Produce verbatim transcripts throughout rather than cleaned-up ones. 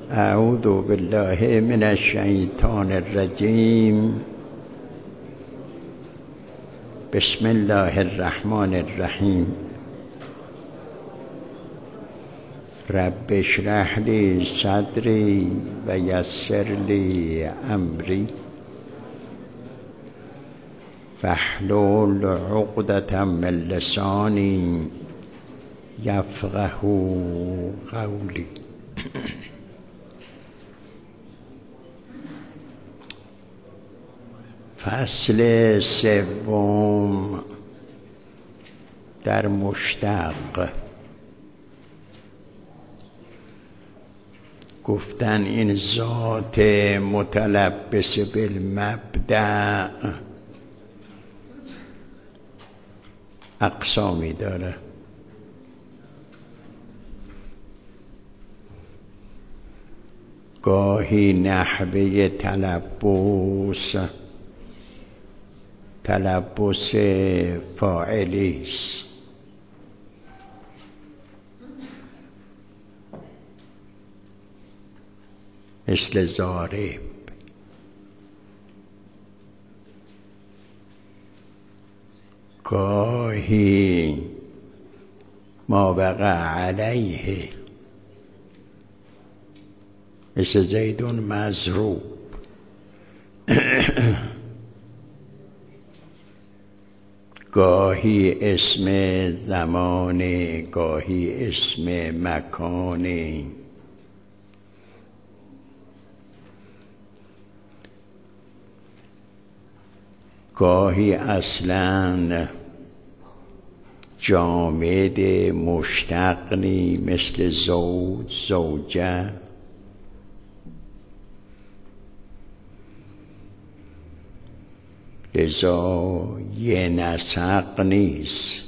اعوذ بالله من الشیطان الرجیم. بسم الله الرحمن الرحیم. رب اشرح لی صدری و یسر لی امری واحلل عقدة من لسانی یفقه قولی. فصل سوم در مشتق. گفتن این ذات متلبس بالمبدأ اقسامی داره. گاهی نحوه تلبس تلبس فاعلی است، مثل ضارب. گاهی ما وقع علیه، مثل زید مضروب. گاهی اسم زمان، گاهی اسم مکان. گاهی اصلاً جامد مشتقی، مثل زوج، زوجه. لذا یه نسق نیست.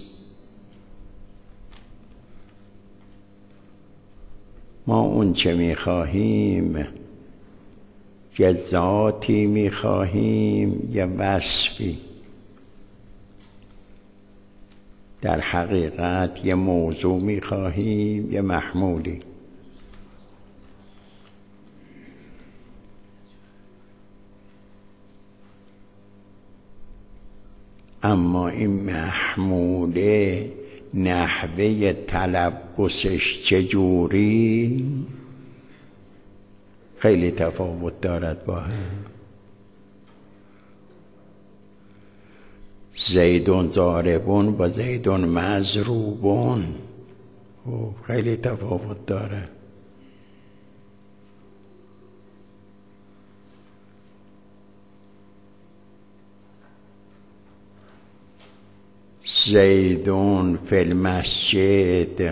ما اون چه میخواهیم، یه ذاتی میخواهیم یه وصفی. در حقیقت یه موضوع میخواهیم یه محمولی. اما این محموله نحوه تلبسش چجوری خیلی تفاوت دارد با هم. زیدون ضاربون با زیدون مضروبون خیلی تفاوت داره. زیدون فی المسجد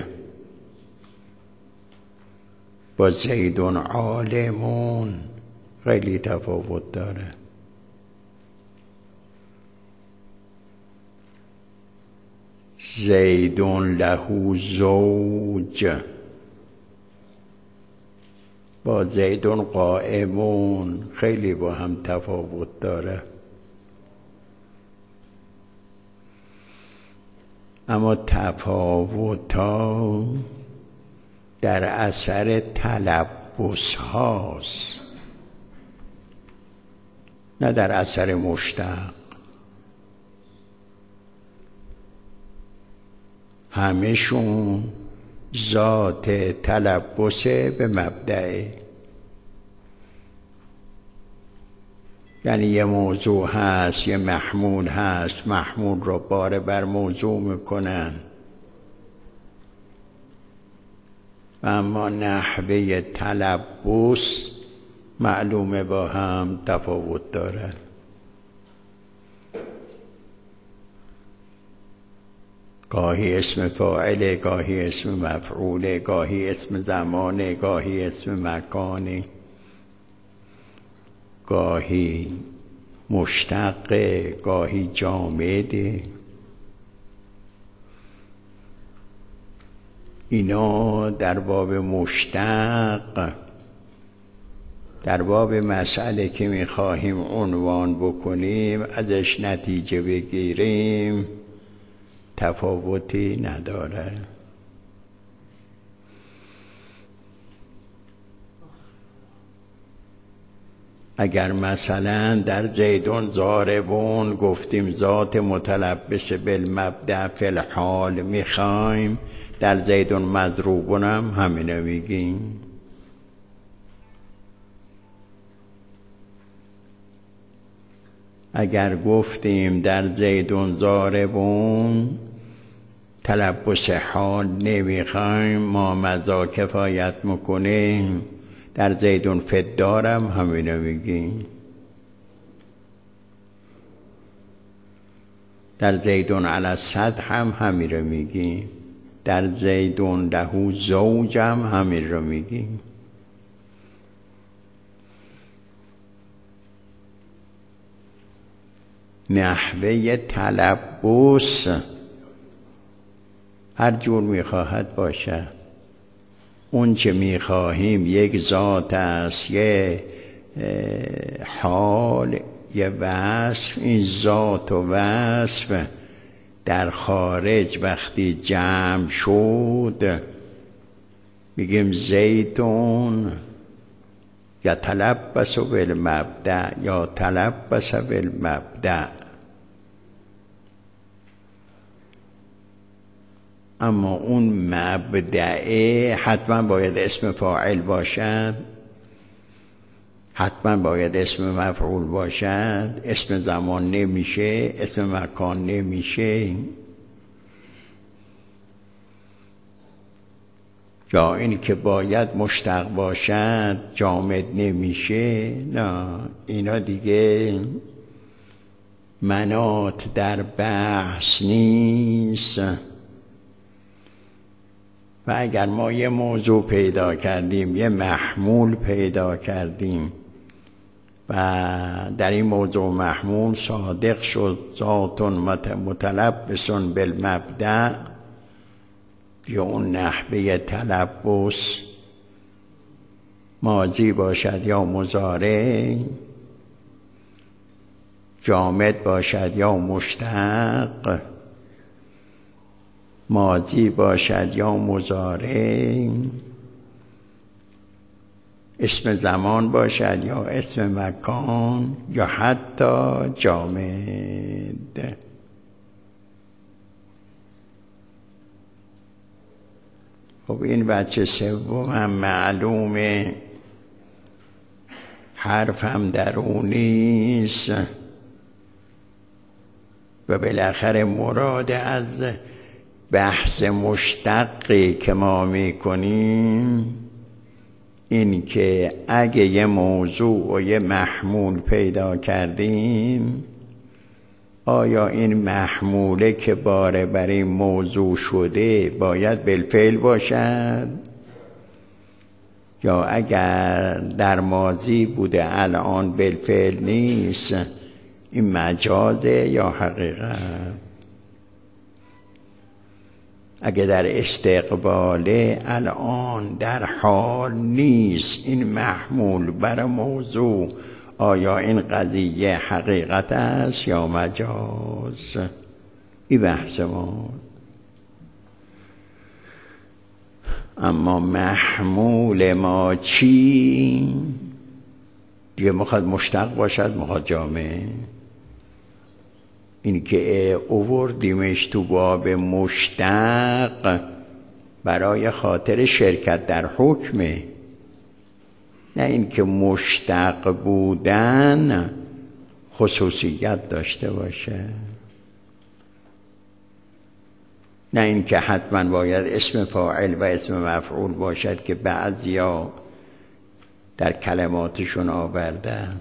با زیدون عالمون خیلی تفاوت داره. زیدون له زوج با زیدون قائمون خیلی با هم تفاوت داره. اما تفاوت‌ها در اثر تلبس هاست، نه در اثر مشتق. همه‌شون ذات تلبس به مبدأ، یعنی یه موضوع هست، یه محمول هست، محمول رو باره بر موضوع میکنن. اما نحوه تلبس معلومه با هم تفاوت داره. گاهی اسم فاعل، گاهی اسم مفعول، گاهی اسم زمان، گاهی اسم مکان، گاهی مشتق، گاهی جامد. اینا در باب مشتق، در باب مسئله که میخواهیم عنوان بکنیم، ازش نتیجه بگیریم، تفاوتی نداره. اگر مثلا در زیدون ضاربون گفتیم ذات متلبس بالمبدأ فی الحال میخوایم، در زیدون مضروبون هم همینو میگیم. اگر گفتیم در زیدون ضاربون تلبس حال نمیخوایم، ما مزا کفایت میکنیم، در زیدون فدارم همینو میگیم. در زیدون علی صد هم همین رو میگیم. در زیدون لهو زوج هم همین رو میگیم. نحوه تلبس هر جور میخواهد باشه. اون چه میخواهیم یک ذات است، یه حال، یه وصف. این ذات و وصف در خارج وقتی جمع شد میگیم زیدون یا تلبس بالمبدأ یا تلبس بالمبدأ. اما اون مبدأ حتما باید اسم فاعل باشد، حتما باید اسم مفعول باشد. اسم زمان نمیشه، اسم مکان نمیشه. یا این که باید مشتق باشد جامد نمیشه. نه، اینا دیگه مناط در بحث نیست. و اگر ما یه موضوع پیدا کردیم، یه محمول پیدا کردیم و در این موضوع محمول صادق شد ذات متلبس بالمبدأ، یا اون نحوه تلبس ماضی باشد یا مضارع، جامد باشد یا مشتق، ماضی باشد یا مضارع، اسم زمان باشد یا اسم مکان یا حتی جامد. خب این بچه سوم هم معلومه، حرف هم درونیست و بالاخره مراد از بحث مشتقی که ما میکنیم این که اگه یه موضوع و یه محمول پیدا کردیم، آیا این محموله که باره بر این موضوع شده باید بالفعل باشد، یا اگر در ماضی بوده الان بالفعل نیست، این مجازه یا حقیقت؟ اگه در استقباله الان در حال نیست این محمول بر موضوع، آیا این قضیه حقیقت است یا مجاز؟ این بحث ما. اما محمول ما چی؟ دیگه مخواد مشتق باشد، مخواد جامع. این که اووردیمش تو باب مشتق برای خاطر شرکت در حکمه، نه این که مشتق بودن خصوصیت داشته باشه، نه این که حتما باید اسم فاعل و اسم مفعول باشد که بعضیا در کلماتشون آوردن.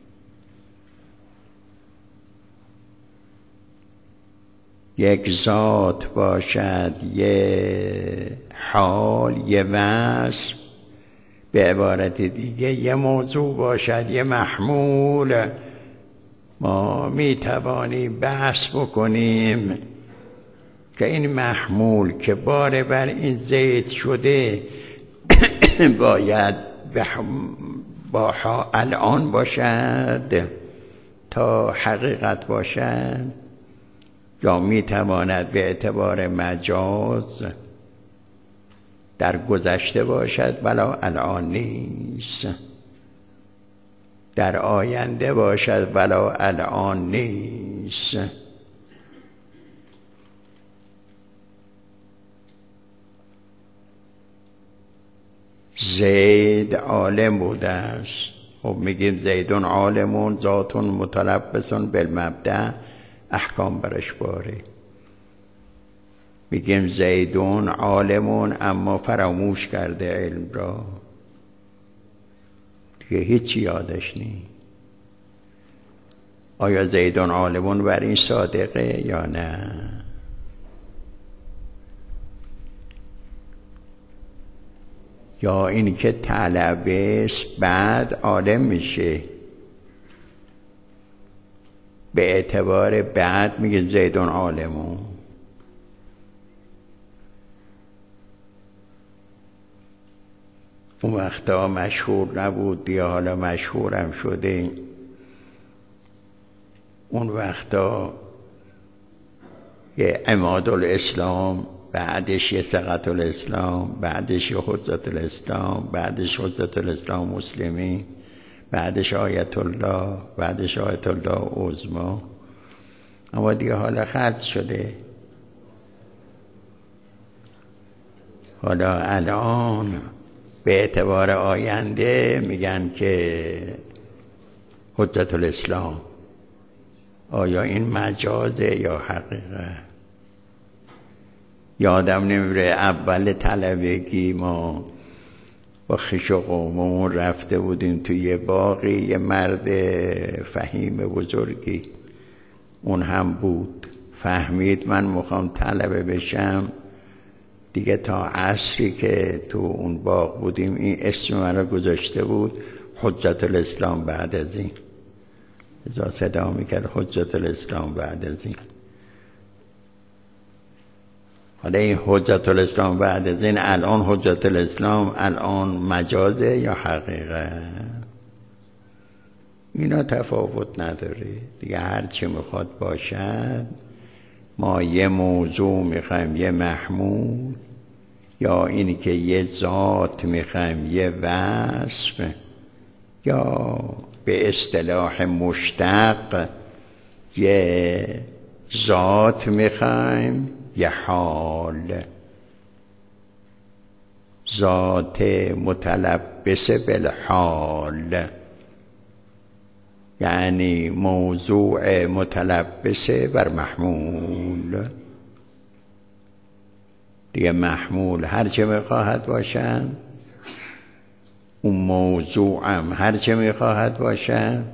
یک ذات باشد، یه حال، یه وصف، به عبارت دیگه یه موضوع باشد، یه محمول. ما می توانیم بحث بکنیم که این محمول که باره بر این زید شده باید با الان باشد تا حقیقت باشد، یا می تواند به اعتبار مجاز در گذشته باشد ولی الان نیست. در آینده باشد ولا الان نیست. زید عالم بوده است. خب میگیم زیدون عالمون ذاتون متلبسون بالمبدأ، احکام برش باره. میگیم زیدون عالمون اما فراموش کرده علم را، دیگه هیچی یادش نیست. آیا زیدون عالمون بر این صادقه یا نه؟ یا این که طلبه است بعد عالم میشه، به اعتبار بعد میگه زیدون عالمون. اون وقتا مشهور نبود، یا حالا مشهورم شده. اون وقتا یه عماد الاسلام، بعدش یه ثقة الاسلام، بعدش یه حجت الاسلام، بعدش حجت الاسلام مسلمی، بعدش آیت الله، بعدش آیت الله عظمی. اما دیگه حالا خلط شده. حالا الان به اعتبار آینده میگن که حجت الاسلام. آیا این مجازه یا حقیقه؟ یادم نمیره اول طلبگی ما با خویش و قوممون رفته بودیم توی یه باغی، یه مرد فهیم بزرگی اون هم بود، فهمید من میخوام طلبه بشم دیگه. تا عصری که تو اون باغ بودیم این اسم من رو گذاشته بود حجت الاسلام بعد از این. ازا صدا میکرد حجت الاسلام بعد از این. حالا این حجت الاسلام بعد از این، الان حجت الاسلام الان مجازه یا حقیقه؟ اینا تفاوت نداره دیگه، هر چی میخواد باشد. ما یه موضوع میخوایم یه محمول، یا اینی که یه ذات میخوایم یه وصف، یا به اصطلاح مشتق یه ذات میخوایم یه حال. ذات متلبس بالحال یعنی موضوع متلبس بر محمول. دیگه محمول هر چه میخواهد باشن، اون موضوع هم هر چه میخواهد باشن.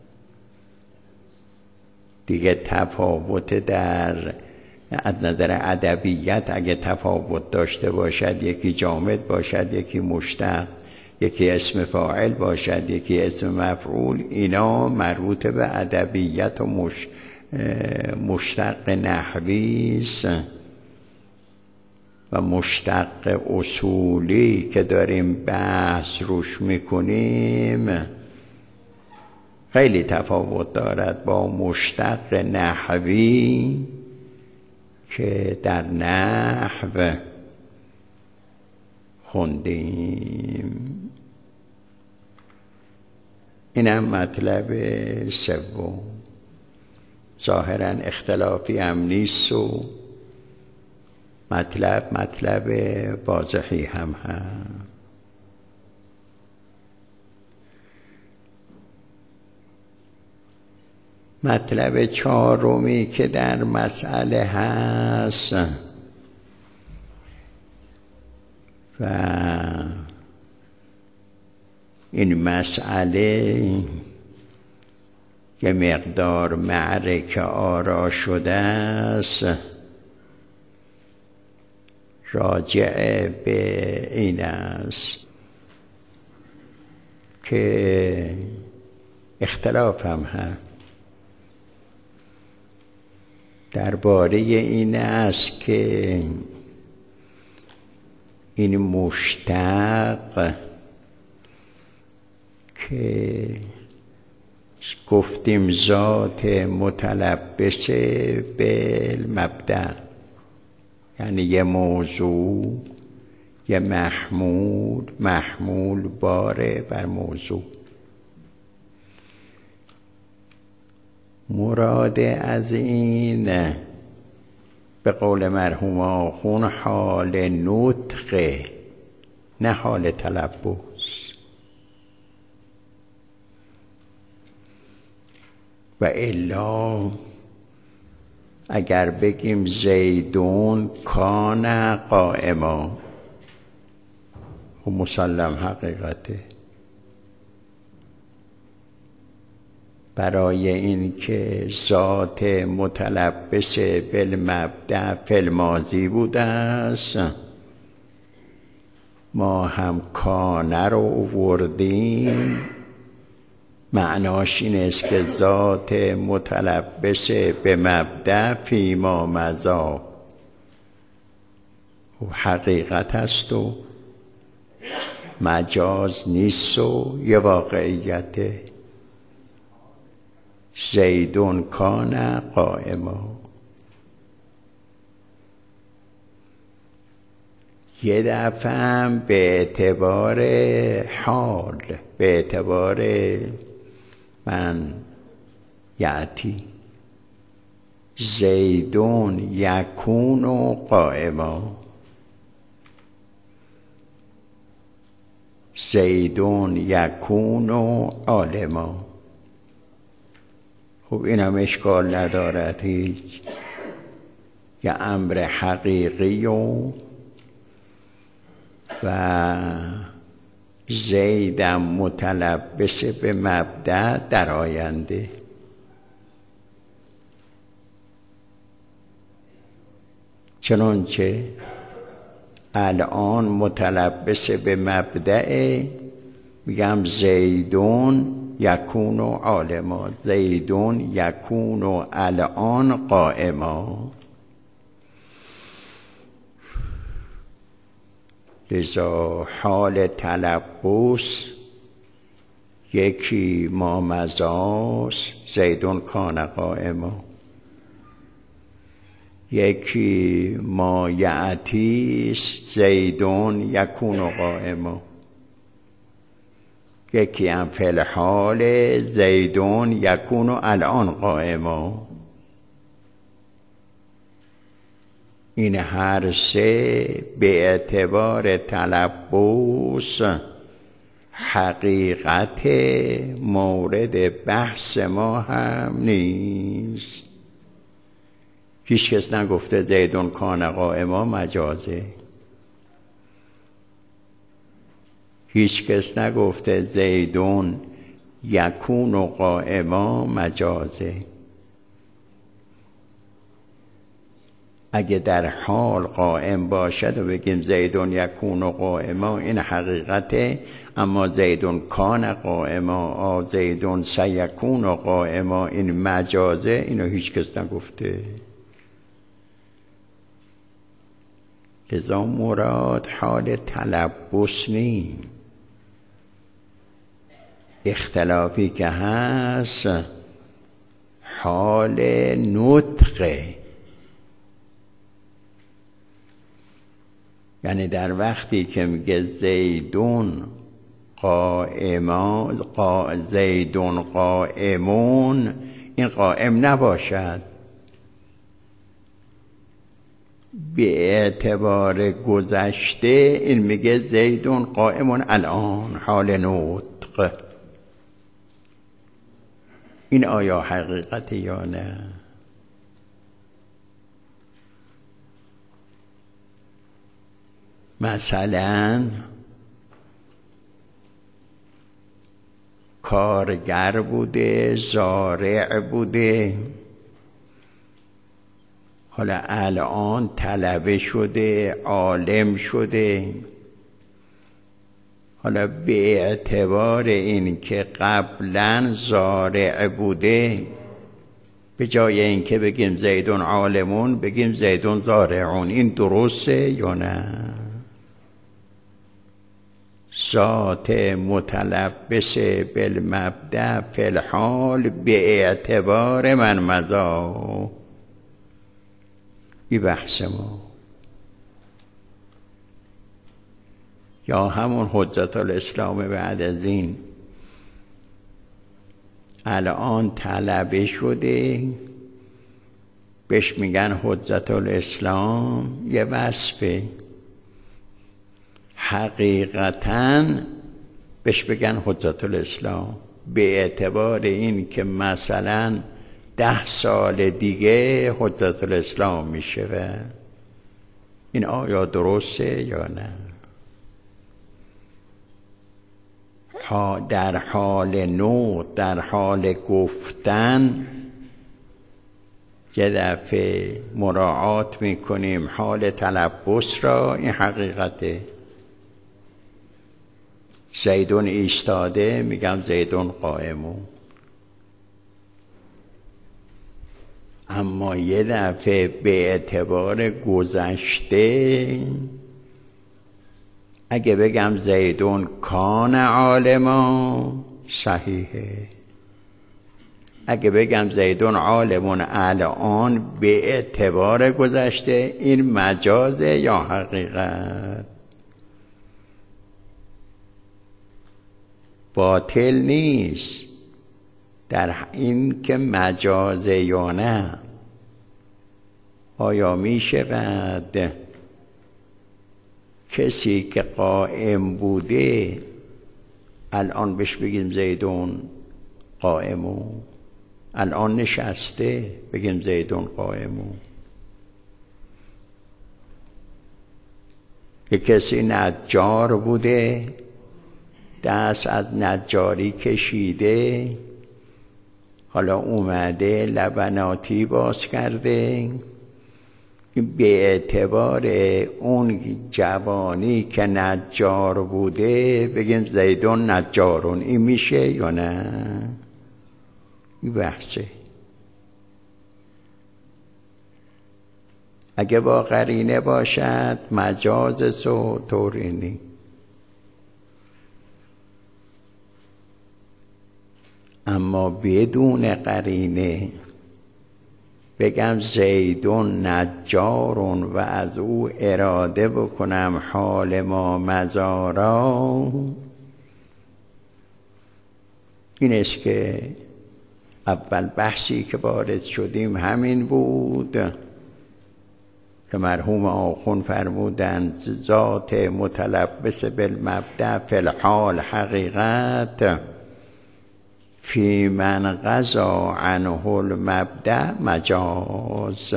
دیگه تفاوت در از نظر ادبیت اگه تفاوت داشته باشد، یکی جامد باشد، یکی مشتق، یکی اسم فاعل باشد، یکی اسم مفعول، اینا مربوط به ادبیت و مش... مشتق نحویست. و مشتق اصولی که داریم بحث روش میکنیم خیلی تفاوت دارد با مشتق نحوی که در نحو خوندیم. اینم مطلب سوم. ظاهراً اختلافی هم نیست و مطلب مطلب واضحی هم هم. مطلب چهارمی که در مسئله هست و این مسئله یه مقدار معرکه آرا شده است، راجع به این است که اختلاف هم هست درباره این است که این مشتق که گفتیم ذات متلبس بالمبدأ، یعنی یه موضوع یه محمول، محمول باره بر موضوع. مراد از این به قول مرحوم آخون حال نطقه، نه حال تلبس. و الا اگر بگیم زیدون کان قائما، و مسلم حقیقته. برای این که ذات متلبس بالمبدأ فی الماضی بوده است، ما هم کانه رو آوردیم. معناش این است که ذات متلبس به مبدأ فی ما مضی و حقیقت است و مجاز نیست و یه واقعیته. زیدون کان قائما. یه دفعه هم به اعتبار حال، به اعتبار من یعتی زیدون یکون قائما، زیدون یکون عالما. خب این هم اشکال ندارد هیچ، یه امر حقیقی و و زیدم متلبس به مبدأ در آینده. چنانچه الان متلبس به مبدأ، میگم زیدون یکون عالما، زیدون یکون الان قائما. لذا حال تلبس یکی ما مضاست، زیدون کان قائما، یکی ما یأتیست، زیدون یکون قائما، یکی هم فی الحال زیدون یکون الان قائما. این هر سه به اعتبار تلبس حقیقت مورد بحث ما هم نیست. هیچ کس نگفته زیدون کان قائما مجازه، هیچ کس نگفته زیدون یکون قائما مجازه. اگه در حال قائم باشد و بگیم زیدون یکون قائما، این حقیقته. اما زیدون کان قائما آ زیدون سیکون قائما، این مجازه. اینو هیچ کس نگفته. لذا مراد حال تلبس نی. اختلافی که هست حال نطقه، یعنی در وقتی که میگه زیدون قائما، قا زیدون قائمون، این قائم نباشد به اعتبار گذشته. این میگه زیدون قائمون الان، حال نطق. این آیا حقیقت یا نه؟ مثلا کارگر بوده، زارع بوده، حالا الان طلبه شده، عالم شده. حالا به اعتبار این که قبلا زارع بوده، به جای اینکه بگیم زیدون عالمون بگیم زیدون زارعون. این درسته یا نه؟ ذات متلبس بالمبدأ فی الحال به اعتبار من مضی. این بحث ما. یا همون حجت الاسلام بعد از این الان طلبه شده، بهش میگن حجت الاسلام، یه وصفه. حقیقتاً بهش بگن حجت الاسلام به اعتبار این که مثلا ده سال دیگه حجت الاسلام میشه. و این آیا درسته یا نه؟ در حال نو، در حال گفتن یه دفعه مراعات میکنیم حال تلبس را. این حقیقته. زیدون ایستاده، میگم زیدون قائمون. اما یه دفعه به اعتبار گذشته اگه بگم زیدون کان عالما صحیحه. اگه بگم زیدون عالمون الان به اعتبار گذشته، این مجازه یا حقیقت؟ باطل نیست در این که مجازه یا نه. آیا میشه بعد کسی که قائم بوده الان بهش بگیم زیدون قائمون؟ الان نشسته بگیم زیدون قائمون؟ یه کسی نجار بوده، دست از نجاری کشیده، حالا اومده لبناتی باز کرده، به اعتبار اون جوانی که نجار بوده بگیم زیدون نجارون. این میشه یا نه؟ این بحثه. اگه با قرینه باشد مجاز سو تورینی. اما بدون قرینه بگم زیدون نجارون و از او اراده بکنم حال ما مزارا، این است که اول بحثی که وارد شدیم همین بود که مرحوم آخوند فرمودند ذات متلبس بالمبدأ فی الحال حقیقت، فی من قضا عنه المبدأ مجاز.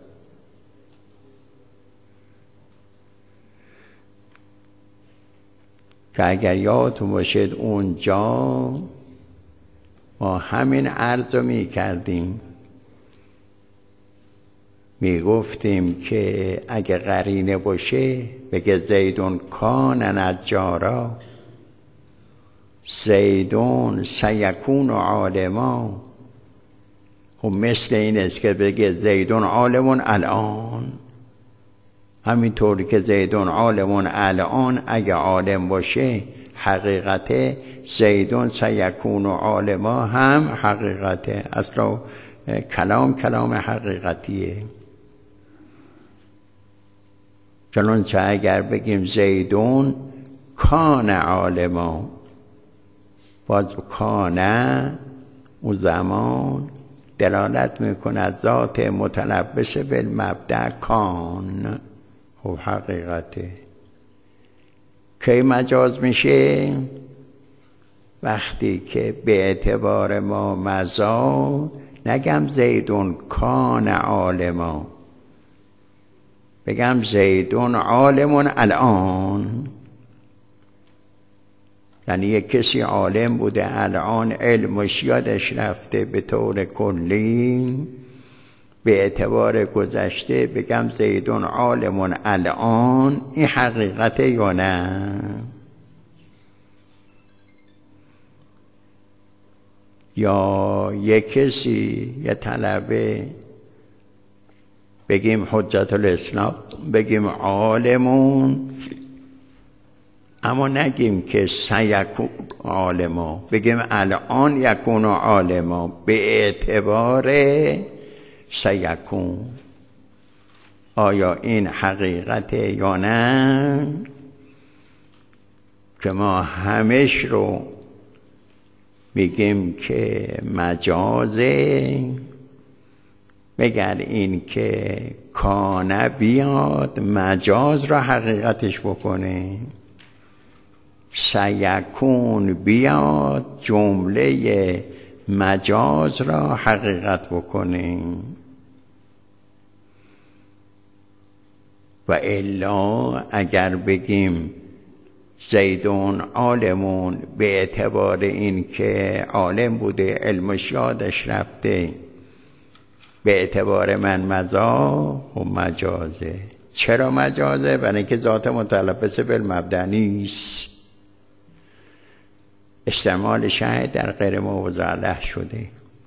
که اگر یادتون باشد اونجا ما همین عرض رو می کردیم، می گفتیم که اگه قرینه باشه بگه زیدون کان نجارا، زیدون سیکون عالما. خب مثل این است که بگه زیدون عالمون الان. همینطوری که زیدون عالمون الان اگه عالم باشه حقیقته، زیدون سیکون عالما هم حقیقته. اصلا کلام کلام حقیقتیه. چنانچه اگر بگیم زیدون کان عالما، باز کانه اون زمان دلالت میکنه از ذات متلبس بالمبدأ کان. خب حقیقته. کی مجاز میشه؟ وقتی که به اعتبار ما مزا نگم زیدون کان عالما، بگم زیدون عالمون الان. یعنی یک کسی عالم بوده الان علمش یادش رفته به طور کلی، به اعتبار گذشته بگم زیدون عالمون الان. این حقیقته یا نه؟ یا یک کسی یه طلبه بگیم حجت الاسلام، بگیم عالمون، اما نگیم که سیکون عالما، بگیم الان یکون عالما به اعتبار سیکون. آیا این حقیقته یا نه؟ که ما همش رو میگیم که مجازه، مگر این که کانه بیاد مجاز را حقیقتش بکنه، سیکون بیاد جمله مجاز را حقیقت بکنه. و الا اگر بگیم زیدون عالمون به اعتبار این که عالم بوده علمش یادش رفته، به اعتبار من مزا و مجازه. چرا مجازه؟ برای اینکه ذات متلبس بالمبدأ نیست، استعمال شاید در غیر موضع له شده.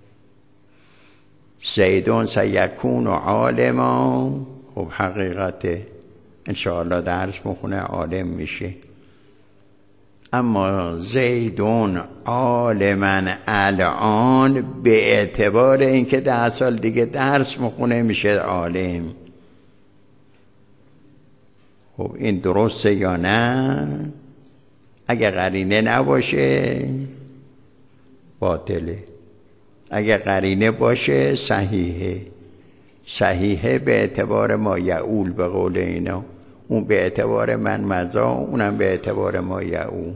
زیدون سیکون و عالما، خب حقیقته انشاءالله درس مخونه عالم میشه. اما زیدون عالما الان به اعتبار اینکه ده سال دیگه درس مخونه میشه عالم. خب این درسته یا نه؟ اگر قرینه نباشه باطله، اگر قرینه باشه صحیحه. صحیحه به اعتبار ما یعول، به قول اینا، اون به اعتبار من مزا، اونم به اعتبار ما یعول.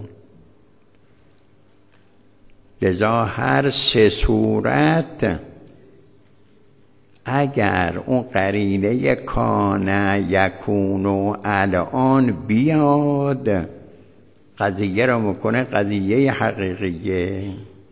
لذا هر سه صورت اگر اون قرینه کانه یکون و الان بیاد، قضیه را میکنه قضیه حقیقیه.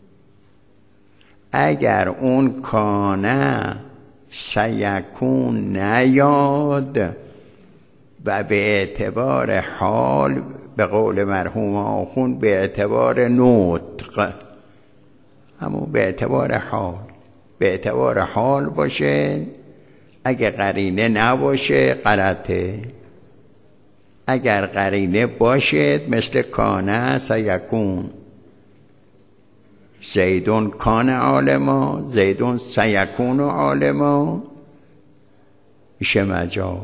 اگر اون کانه سیکون نیاد و به اعتبار حال، به قول مرحوم آخوند به اعتبار نطق، همون به اعتبار حال، به اعتبار حال باشه. اگر قرینه نباشه غلطه، اگر قرینه باشه مثل کانه سیکون، زیدون کان عالما، زیدون سیکون عالما، میشه مجاز.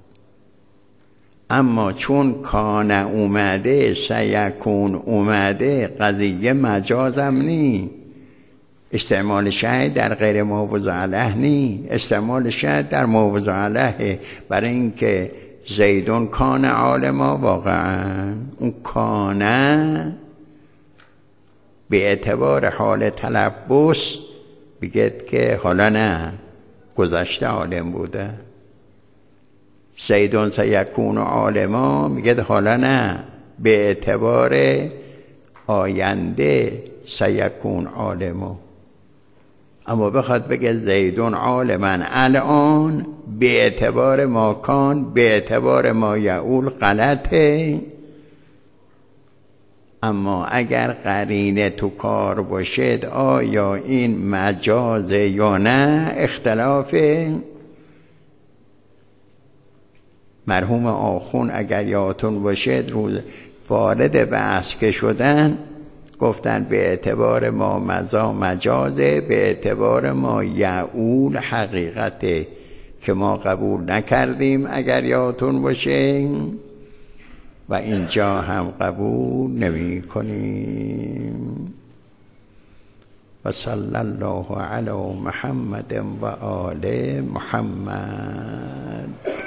اما چون کان اومده سیکون اومده، قضیه مجازم نی، استعمال شاید در غیر موضع له نی، استعمال شاید در موضع له. برای اینکه زیدون کان عالما، واقعا اون کانه به اعتبار حال تلبس بگید که حالا نه، گذشته عالم بوده. زیدون سیکون عالما میگه حالا نه، به اعتبار آینده سیکون عالما. اما بخواد بگه زیدون عالما الان، به اعتبار ما کان، به اعتبار ما یعول، غلطه. اما اگر قرینه تو کار باشد، آیا این مجازه یا نه، اختلافه. مرحوم آخون اگر یادتون باشد روز وارد بحث که شدن گفتن به اعتبار ما مزا مجازه، به اعتبار ما یعول حقیقته، که ما قبول نکردیم اگر یادتون باشه، و اینجا هم قبول نمی کنیم. و صلی الله علی محمد و آل محمد.